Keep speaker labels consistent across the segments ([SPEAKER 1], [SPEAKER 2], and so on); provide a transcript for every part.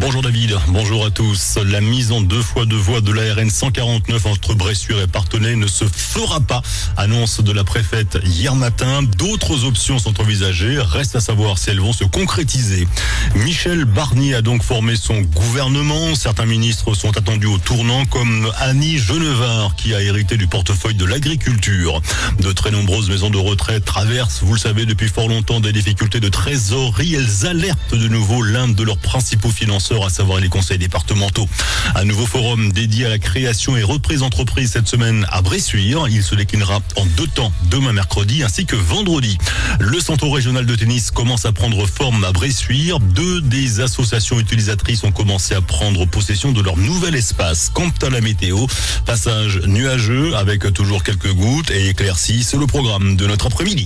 [SPEAKER 1] Bonjour David, bonjour à tous. La mise en 2x2 voies de la RN 149 entre Bressuire et Parthenay ne se fera pas. Annonce de la préfète hier matin. D'autres options sont envisagées. Reste à savoir si elles vont se concrétiser. Michel Barnier a donc formé son gouvernement. Certains ministres sont attendus au tournant comme Annie Genevard qui a hérité du portefeuille de l'agriculture. De très nombreuses maisons de retraite traversent, vous le savez, depuis fort longtemps des difficultés de trésorerie. Elles alertent de nouveau l'un de leurs principaux financeurs, à savoir les conseils départementaux. Un nouveau forum dédié à la création et reprise d'entreprise cette semaine à Bressuire. Il se déclinera en 2 temps, demain mercredi ainsi que vendredi. Le centre régional de tennis commence à prendre forme à Bressuire. 2 des associations utilisatrices ont commencé à prendre possession de leur nouvel espace. Quant à la météo, passage nuageux avec toujours quelques gouttes et éclaircies. C'est le programme de notre après-midi.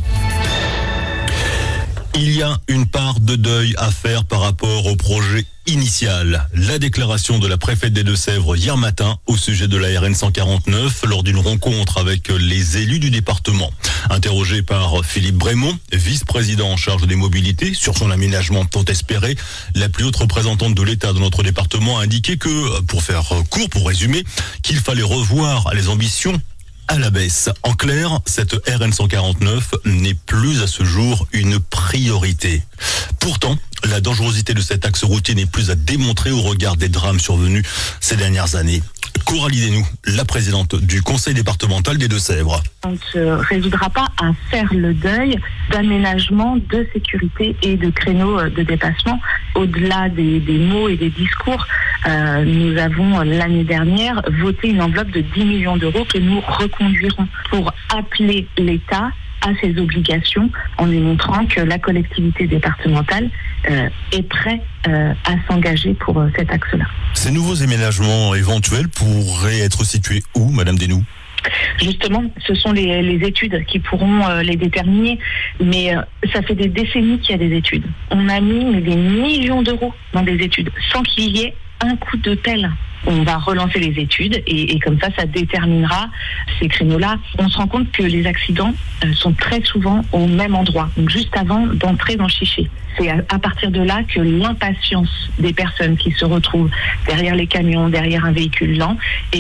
[SPEAKER 1] Il y a une part de deuil à faire par rapport au projet initial. La déclaration de la préfète des Deux-Sèvres hier matin au sujet de la RN 149 lors d'une rencontre avec les élus du département. Interrogé par Philippe Brémond, vice-président en charge des mobilités, sur son aménagement tant espéré, la plus haute représentante de l'État de notre département a indiqué que, pour faire court, pour résumer, qu'il fallait revoir les ambitions à la baisse. En clair, cette RN 149 n'est plus à ce jour une priorité. Pourtant, la dangerosité de cet axe routier n'est plus à démontrer au regard des drames survenus ces dernières années. Coralie Desnoux, la présidente du conseil départemental des Deux-Sèvres.
[SPEAKER 2] On ne se résoudra pas à faire le deuil d'aménagement, de sécurité et de créneaux de dépassement. Au-delà des mots et des discours, nous avons l'année dernière voté une enveloppe de 10 millions d'euros que nous reconduirons pour appeler l'État à ses obligations en démontrant que la collectivité départementale est prête à s'engager pour cet axe-là.
[SPEAKER 1] Ces nouveaux aménagements éventuels pourraient être situés où, Madame Desnoux ?
[SPEAKER 2] Justement, ce sont les études qui pourront les déterminer, mais ça fait des décennies qu'il y a des études. On a mis des millions d'euros dans des études sans qu'il y ait un coup de pelle. On va relancer les études et comme ça déterminera ces créneaux-là. On se rend compte que les accidents sont très souvent au même endroit, donc juste avant d'entrer dans le Chiché. C'est à partir de là que l'impatience des personnes qui se retrouvent derrière les camions, derrière un véhicule lent, est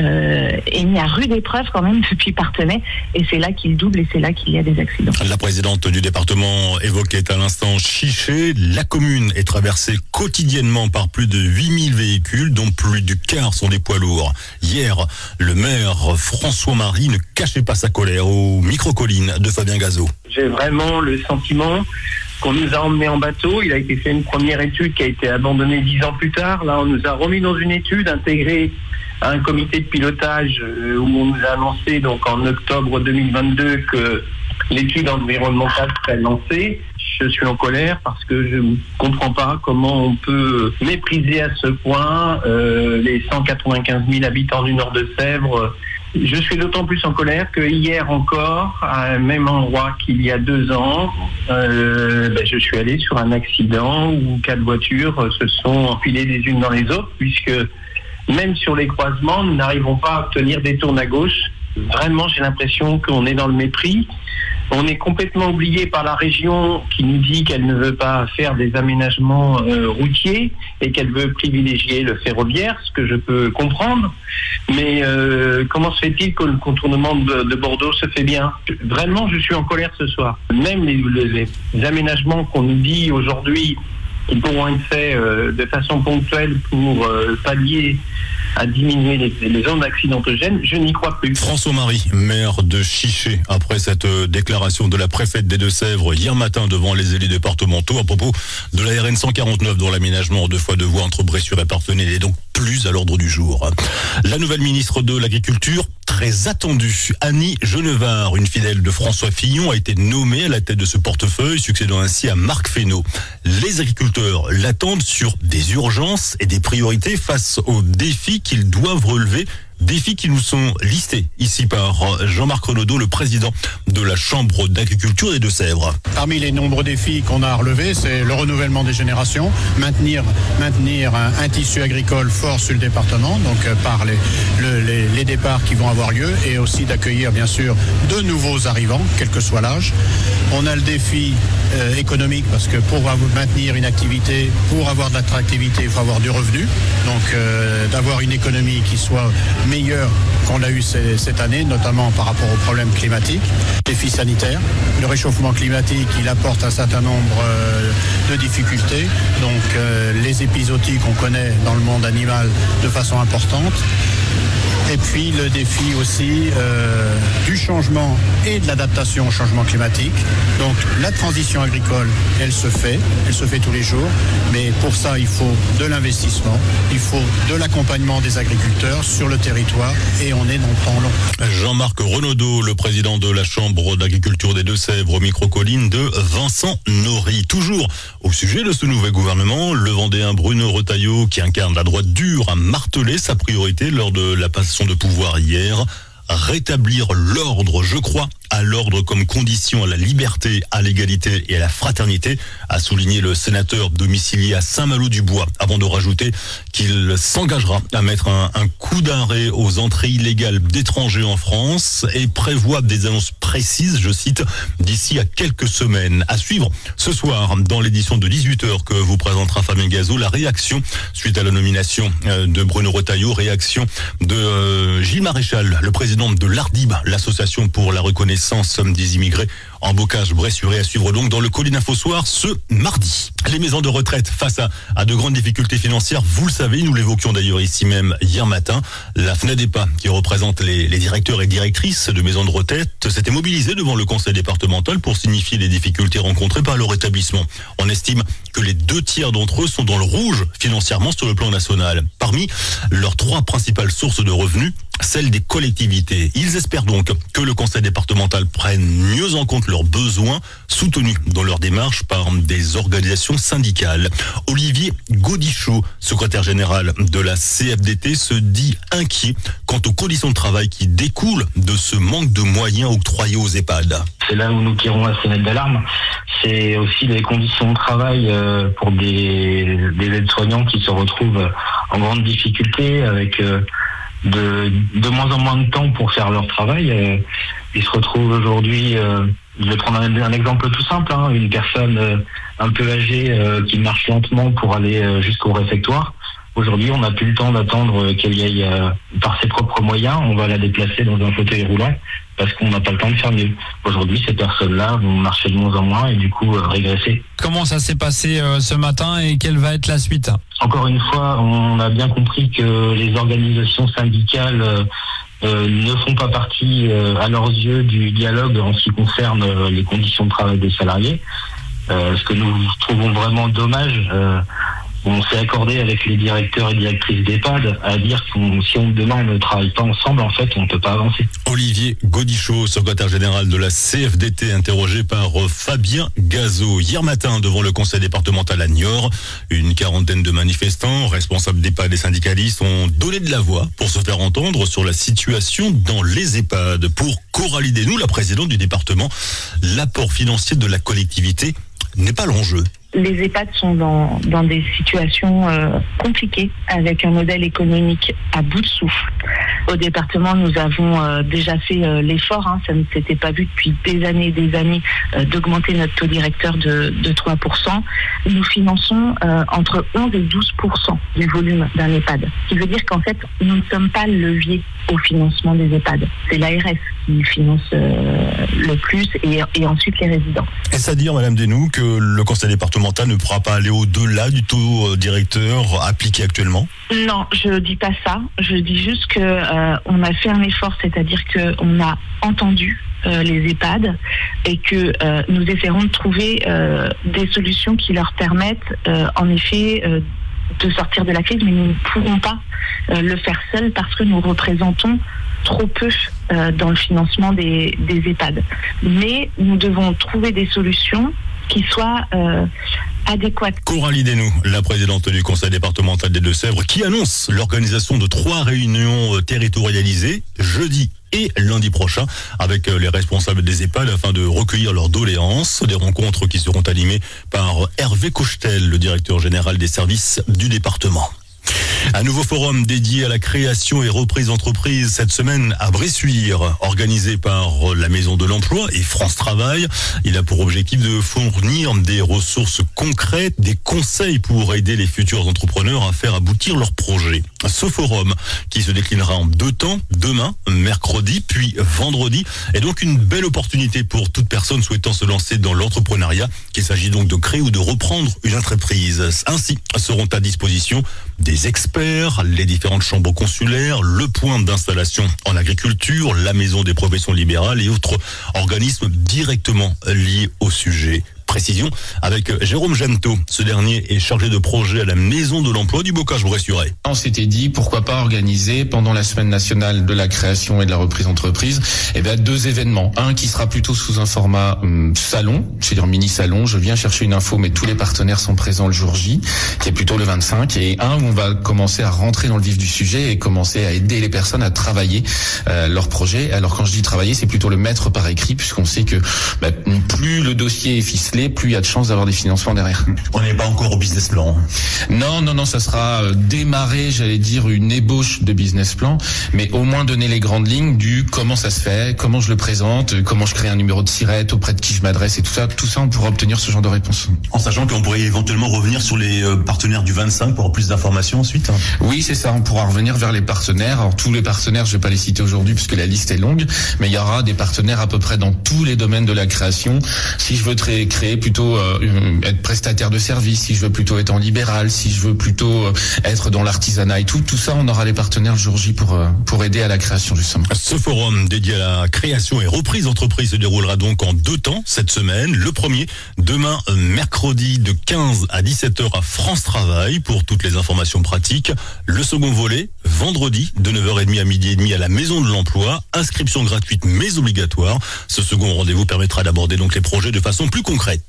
[SPEAKER 2] mis à rude épreuve quand même depuis Parthenay. Et c'est là qu'il double et c'est là qu'il y a des accidents.
[SPEAKER 1] La présidente du département évoquait à l'instant Chiché. La commune est traversée quotidiennement par plus de 8000 véhicules, dont plus du quart sont des poids lourds. Hier, le maire François Marie ne cachait pas sa colère au micro-colline de Fabien Gazot.
[SPEAKER 3] J'ai vraiment le sentiment qu'on nous a emmenés en bateau. Il a été fait une première étude qui a été abandonnée 10 ans plus tard. Là, on nous a remis dans une étude intégrée à un comité de pilotage où on nous a annoncé donc en octobre 2022 que l'étude environnementale serait lancée. Je suis en colère parce que je ne comprends pas comment on peut mépriser à ce point les 195 000 habitants du Nord de Sèvres. Je suis d'autant plus en colère que hier encore, à un même endroit qu'il y a 2 ans, je suis allé sur un accident où 4 voitures se sont enfilées les unes dans les autres, puisque même sur les croisements, nous n'arrivons pas à obtenir des tournes à gauche. Vraiment, j'ai l'impression qu'on est dans le mépris. On est complètement oublié par la région qui nous dit qu'elle ne veut pas faire des aménagements routiers et qu'elle veut privilégier le ferroviaire, ce que je peux comprendre. Mais comment se fait-il que le contournement de Bordeaux se fait bien ? Vraiment, je suis en colère ce soir. Même les aménagements qu'on nous dit aujourd'hui qui pourront être faits de façon ponctuelle pour pallier à diminuer les zones accidentogènes, je n'y crois plus.
[SPEAKER 1] François Marie, maire de Chiché, après cette déclaration de la préfète des Deux-Sèvres hier matin devant les élus départementaux à propos de la RN 149 dont l'aménagement en 2x2 voies entre Bressuire et Parthenay n'est donc plus à l'ordre du jour. La nouvelle ministre de l'Agriculture, très attendue, Annie Genevard, une fidèle de François Fillon, a été nommée à la tête de ce portefeuille, succédant ainsi à Marc Fesneau. Les agriculteurs l'attendent sur des urgences et des priorités face aux défis qu'ils doivent relever. Défis qui nous sont listés ici par Jean-Marc Renaudot, le président de la Chambre d'agriculture des Deux-Sèvres.
[SPEAKER 4] Parmi les nombreux défis qu'on a à relever, c'est le renouvellement des générations, maintenir un tissu agricole fort sur le département, donc par les départs qui vont avoir lieu, et aussi d'accueillir bien sûr de nouveaux arrivants, quel que soit l'âge. On a le défi économique, parce que pour maintenir une activité, pour avoir de l'attractivité, il faut avoir du revenu. Donc d'avoir une économie qui soit meilleure qu'on a eu cette année, notamment par rapport aux problèmes climatiques, défis sanitaires. Le réchauffement climatique, il apporte un certain nombre de difficultés. Donc les épizooties qu'on connaît dans le monde animal de façon importante. Et puis le défi aussi du changement et de l'adaptation au changement climatique. Donc la transition agricole, elle se fait tous les jours. Mais pour ça, il faut de l'investissement, il faut de l'accompagnement des agriculteurs sur le territoire et on est dans le temps long.
[SPEAKER 1] Jean-Marc Renaudot, le président de la Chambre d'agriculture des Deux-Sèvres, au micro-colline de Vincent Nory. Toujours au sujet de ce nouvel gouvernement, le Vendéen Bruno Retailleau, qui incarne la droite dure, a martelé sa priorité lors de la passation de pouvoir hier: rétablir l'ordre. Je crois à l'ordre comme condition à la liberté, à l'égalité et à la fraternité, a souligné le sénateur domicilié à Saint-Malo-du-Bois, avant de rajouter qu'il s'engagera à mettre un coup d'arrêt aux entrées illégales d'étrangers en France et prévoit des annonces précises, je cite, d'ici à quelques semaines. À suivre ce soir dans l'édition de 18h que vous présentera Fabien Gazot, la réaction suite à la nomination de Bruno Retailleau, réaction de Gilles Maréchal, le président de l'ARDIB, l'association pour la reconnaissance des immigrés en bocage bressurais, à suivre donc dans le Colline Info Soir ce mardi. Les maisons de retraite face à de grandes difficultés financières, vous le savez, nous l'évoquions d'ailleurs ici même hier matin. La FNADEPA, qui représente les directeurs et directrices de maisons de retraite, s'était mobilisée devant le conseil départemental pour signifier les difficultés rencontrées par leur établissement. On estime que les 2/3 d'entre eux sont dans le rouge financièrement sur le plan national. Parmi leurs 3 principales sources de revenus, celle des collectivités. Ils espèrent donc que le conseil départemental prenne mieux en compte leurs besoins, soutenus dans leur démarche par des organisations syndicales. Olivier Gaudichaud, secrétaire général de la CFDT, se dit inquiet quant aux conditions de travail qui découlent de ce manque de moyens octroyés aux EHPAD.
[SPEAKER 5] C'est là où nous tirons la sonnette d'alarme. C'est aussi les conditions de travail pour des aides-soignants qui se retrouvent en grande difficulté avec de moins en moins de temps pour faire leur travail. Ils se retrouvent aujourd'hui, je vais prendre un exemple tout simple, une personne un peu âgée qui marche lentement pour aller jusqu'au réfectoire. Aujourd'hui, on n'a plus le temps d'attendre qu'elle y aille par ses propres moyens. On va la déplacer dans un fauteuil roulant parce qu'on n'a pas le temps de faire mieux. Aujourd'hui, ces personnes-là vont marcher de moins en moins et du coup régresser.
[SPEAKER 6] Comment ça s'est passé ce matin et quelle va être la suite ?
[SPEAKER 5] Encore une fois, on a bien compris que les organisations syndicales ne font pas partie, à leurs yeux, du dialogue en ce qui concerne les conditions de travail des salariés. Ce que nous trouvons vraiment dommage, on s'est accordé avec les directeurs et directrices d'EHPAD à dire que si demain on ne travaille pas ensemble, en fait, on ne peut pas avancer.
[SPEAKER 1] Olivier Gaudichaud, secrétaire général de la CFDT, interrogé par Fabien Gazot. Hier matin, devant le conseil départemental à Niort, une quarantaine de manifestants, responsables d'EHPAD et syndicalistes, ont donné de la voix pour se faire entendre sur la situation dans les EHPAD. Pour Coralie Desnoux, la présidente du département, l'apport financier de la collectivité n'est pas l'enjeu.
[SPEAKER 2] Les EHPAD sont dans des situations compliquées, avec un modèle économique à bout de souffle. Au département, nous avons déjà fait l'effort, ça ne s'était pas vu depuis des années, d'augmenter notre taux directeur de 3%. Nous finançons entre 11 et 12% du volume d'un EHPAD. Ce qui veut dire qu'en fait, nous ne sommes pas le levier au financement des EHPAD. C'est l'ARS qui finance le plus et ensuite les résidents.
[SPEAKER 1] Est-ce à dire, Madame Desnoux, que le conseil départemental ne pourra pas aller au-delà du taux directeur appliqué actuellement ?
[SPEAKER 2] Non, je dis pas ça. Je dis juste que on a fait un effort, c'est-à-dire qu'on a entendu les EHPAD et que nous essaierons de trouver des solutions qui leur permettent en effet de sortir de la crise, mais nous ne pourrons pas le faire seuls parce que nous représentons trop peu dans le financement des EHPAD. Mais nous devons trouver des solutions qui soient adéquates.
[SPEAKER 1] Coralie Desnoux, la présidente du conseil départemental des Deux-Sèvres, qui annonce l'organisation de 3 réunions territorialisées jeudi et lundi prochain avec les responsables des EHPAD afin de recueillir leurs doléances. Des rencontres qui seront animées par Hervé Cochetel, le directeur général des services du département. Un nouveau forum dédié à la création et reprise d'entreprise cette semaine à Bressuire, organisé par la Maison de l'Emploi et France Travail. Il a pour objectif de fournir des ressources concrètes, des conseils pour aider les futurs entrepreneurs à faire aboutir leurs projets. Ce forum, qui se déclinera en 2 temps, demain, mercredi, puis vendredi, est donc une belle opportunité pour toute personne souhaitant se lancer dans l'entrepreneuriat, qu'il s'agit donc de créer ou de reprendre une entreprise. Ainsi seront à disposition des experts, les différentes chambres consulaires, le point d'installation en agriculture, la maison des professions libérales et autres organismes directement liés au sujet. Précision avec Jérôme Janto. Ce dernier est chargé de projet à la Maison de l'Emploi du Bocage-Bressuire.
[SPEAKER 7] On s'était dit pourquoi pas organiser pendant la semaine nationale de la création et de la reprise d'entreprise 2 événements. Un qui sera plutôt sous un format salon, c'est-à-dire mini-salon. Je viens chercher une info, mais tous les partenaires sont présents le jour J, qui est plutôt le 25. Et un où on va commencer à rentrer dans le vif du sujet et commencer à aider les personnes à travailler leur projet. Alors quand je dis travailler, c'est plutôt le mettre par écrit, puisqu'on sait que plus le dossier est ficelé, plus il y a de chances d'avoir des financements derrière.
[SPEAKER 1] On n'est pas encore au business plan.
[SPEAKER 7] Non, ça sera démarrer, j'allais dire, une ébauche de business plan, mais au moins donner les grandes lignes du comment ça se fait, comment je le présente, comment je crée un numéro de SIRET, auprès de qui je m'adresse et tout ça on pourra obtenir ce genre de réponse.
[SPEAKER 1] En sachant qu'on pourrait éventuellement revenir sur les partenaires du 25 pour avoir plus d'informations ensuite.
[SPEAKER 7] Oui, c'est ça, on pourra revenir vers les partenaires. Alors tous les partenaires, je vais pas les citer aujourd'hui puisque la liste est longue, mais il y aura des partenaires à peu près dans tous les domaines de la création. Si je veux créer plutôt être prestataire de service, si je veux plutôt être en libéral, si je veux plutôt être dans l'artisanat et tout ça, on aura les partenaires le jour J pour aider à la création justement.
[SPEAKER 1] Ce forum dédié à la création et reprise d'entreprise se déroulera donc en 2 temps cette semaine. Le premier, demain mercredi de 15 à 17h à France Travail pour toutes les informations pratiques. Le second volet, vendredi de 9h30 à 12h30 à la Maison de l'Emploi. Inscription gratuite mais obligatoire. Ce second rendez-vous permettra d'aborder donc les projets de façon plus concrète.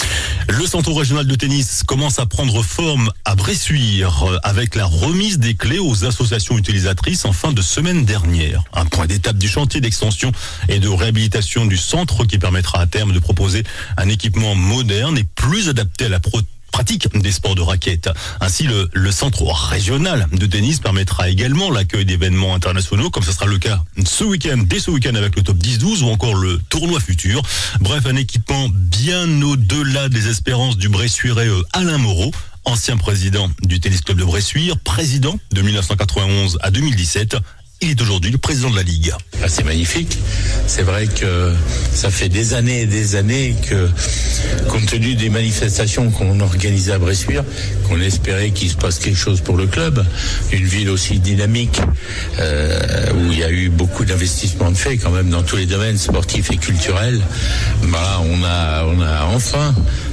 [SPEAKER 1] Le centre régional de tennis commence à prendre forme à Bressuire avec la remise des clés aux associations utilisatrices en fin de semaine dernière. Un point d'étape du chantier d'extension et de réhabilitation du centre qui permettra à terme de proposer un équipement moderne et plus adapté à la pratique des sports de raquettes. Ainsi, le centre régional de tennis permettra également l'accueil d'événements internationaux, comme ce sera le cas dès ce week-end avec le top 10-12 ou encore le tournoi futur. Bref, un équipement bien au-delà des espérances du Bressuirais Alain Moreau, ancien président du tennis club de Bressuire, président de 1991 à 2017. Il est aujourd'hui le président de la Ligue.
[SPEAKER 8] C'est magnifique. C'est vrai que ça fait des années et des années que, compte tenu des manifestations qu'on organisait à Bressuire, qu'on espérait qu'il se passe quelque chose pour le club, une ville aussi dynamique, où il y a eu beaucoup d'investissements de fait quand même dans tous les domaines sportifs et culturels. On a enfin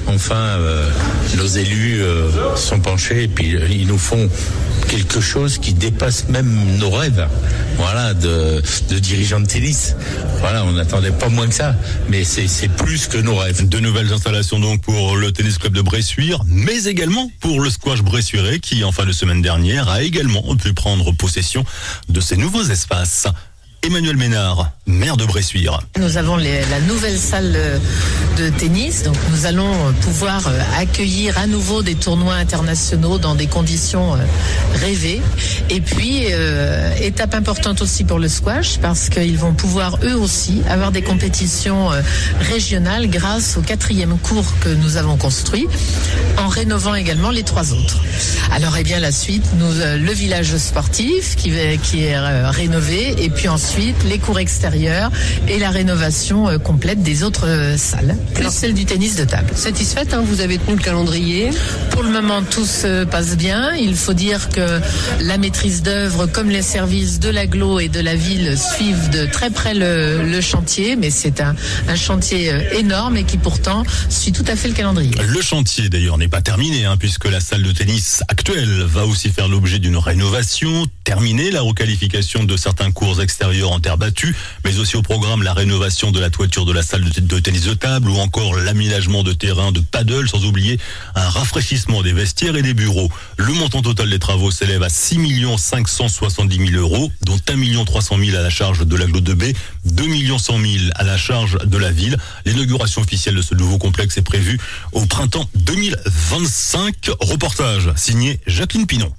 [SPEAKER 8] nos élus sont penchés et puis ils nous font quelque chose qui dépasse même nos rêves. Voilà, de dirigeants de tennis. Voilà, on n'attendait pas moins que ça, mais c'est plus que nos rêves.
[SPEAKER 1] De nouvelles installations donc pour le tennis club de Bressuire, mais également pour le squash bressuirais qui, en fin de semaine dernière, a également pu prendre possession de ces nouveaux espaces. Emmanuel Ménard, maire de Bressuire.
[SPEAKER 9] Nous avons la nouvelle salle de tennis, donc nous allons pouvoir accueillir à nouveau des tournois internationaux dans des conditions rêvées. Et puis, étape importante aussi pour le squash, parce qu'ils vont pouvoir eux aussi avoir des compétitions régionales grâce au 4e court que nous avons construit, en rénovant également les 3 autres. Alors, la suite, le village sportif qui est rénové, et puis ensuite les cours extérieurs et la rénovation complète des autres salles, plus celle du tennis de table.
[SPEAKER 10] Satisfaite, vous avez tenu le calendrier?
[SPEAKER 9] Pour le moment, tout se passe bien. Il faut dire que la maîtrise d'œuvre, comme les services de l'agglo et de la ville, suivent de très près le chantier, mais c'est un chantier énorme et qui pourtant suit tout à fait le calendrier.
[SPEAKER 1] Le chantier d'ailleurs n'est pas terminé, puisque la salle de tennis actuelle va aussi faire l'objet d'une rénovation, terminer la requalification de certains cours extérieurs en terre battue, mais aussi au programme la rénovation de la toiture de la salle de tennis de table ou encore l'aménagement de terrain de paddle, sans oublier un rafraîchissement des vestiaires et des bureaux. Le montant total des travaux s'élève à 6 570 000 €, dont 1 300 000 à la charge de l'agglo de B, 2 100 000 à la charge de la ville. L'inauguration officielle de ce nouveau complexe est prévue au printemps 2025. Reportage signé Jacqueline Pinon.